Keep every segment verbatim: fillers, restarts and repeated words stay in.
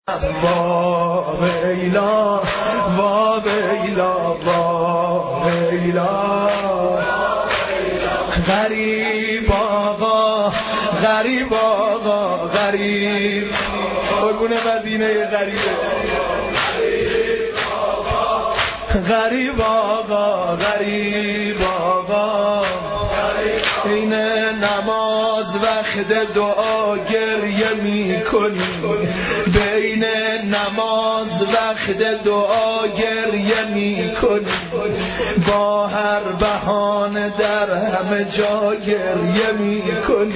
وا ویلا وا ویلا وا ویلا غریب آقا غریب آقا غریب قربون مدینه غریبه غریب آقا غریب آقا این نماز وقت دعا گریه می کنی بین نماز وقت دعا گریه می کنی با هر بهانه در همه جا گریه می کنی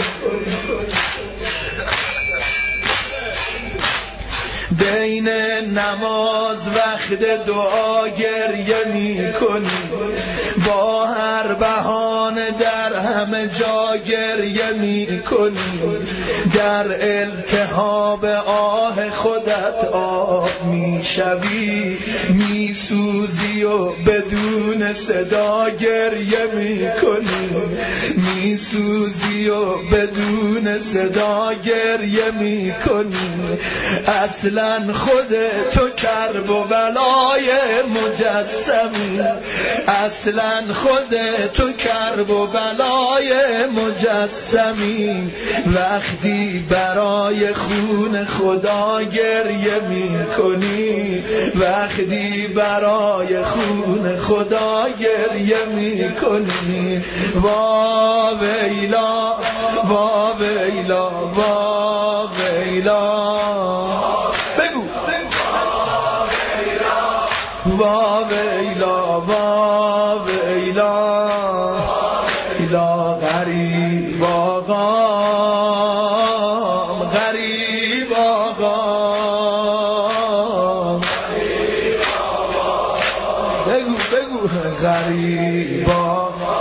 بین نماز وقت دعا گریه می کنی با هر بهانه در همه جا گریه می کنی در التهاب آه خودت آب می شوی می سوزی و بدون صدا گریه می کنی می سوزی و بدون صدا گریه می کنی اصلا خود تو کرب و بلای مجسمی اصلا خود تو کرب و بلای مجسمی وقتی برای خون خدا گریه می کنی وقتی برای خون خدا گریه می کنی وا ویلا وا ویلا وا ویلا وا ویلا وا ویلا ایلا غریب آقا غریب آقا بگو بگو غریب آقا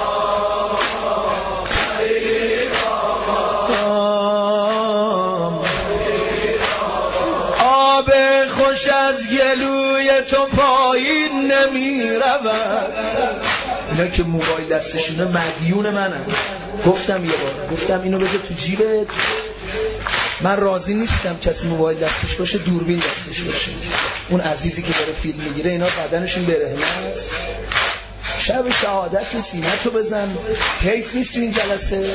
آب خوش از گلوی تو پایین نمی رود اینا که موبایل دستشونه مدیون منن گفتم یه بار گفتم اینو بذار تو جیبت من راضی نیستم کسی موبایل دستش باشه دوربین دستش باشه اون عزیزی که داره فیلم میگیره اینا بدنشون برهنه است شب شهادت سینه‌تو بزن حیف نیست تو این جلسه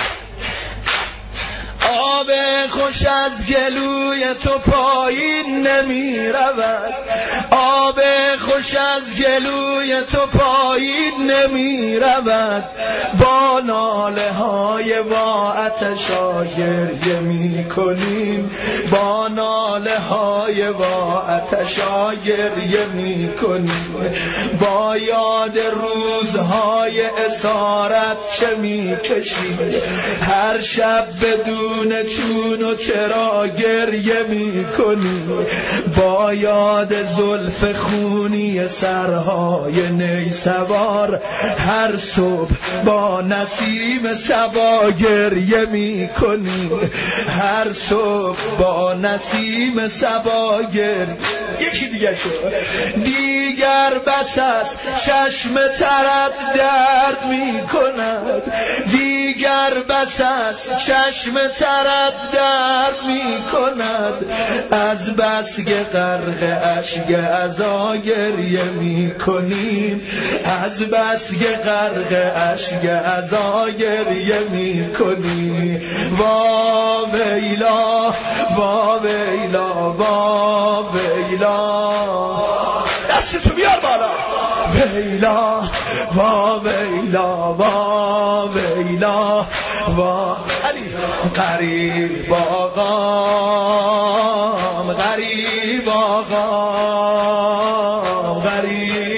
آب خوش از گلوی تو پایین نمی رود آب خوش از گلوی تو پایین نمی رود با ناله های وا آتشا گریه می کنیم با ناله های وا آتشا گریه می کنیم با یاد روزهای اسارت چه می کشیم هر شب بدون چون و چرا گریه می کنی با یاد زلف خونی سرهای نیسوار هر صبح با نسیم صبا گریه می کنی هر صبح با نسیم صبا گریه یکی دیگه شد دیگر بس است چشم ترت درد می کند دیگر بس است چشم ترت درد می کند از بس که غرق اشک عزا گریه می کنیم از بس که غرق اشک عزا گریه می کنیم وا ویلا وا ویلا وا ویلا دستتو بیار بالا ویلا وا ویلا وا ویلا وا علی غریب آقا غریب آقا غریب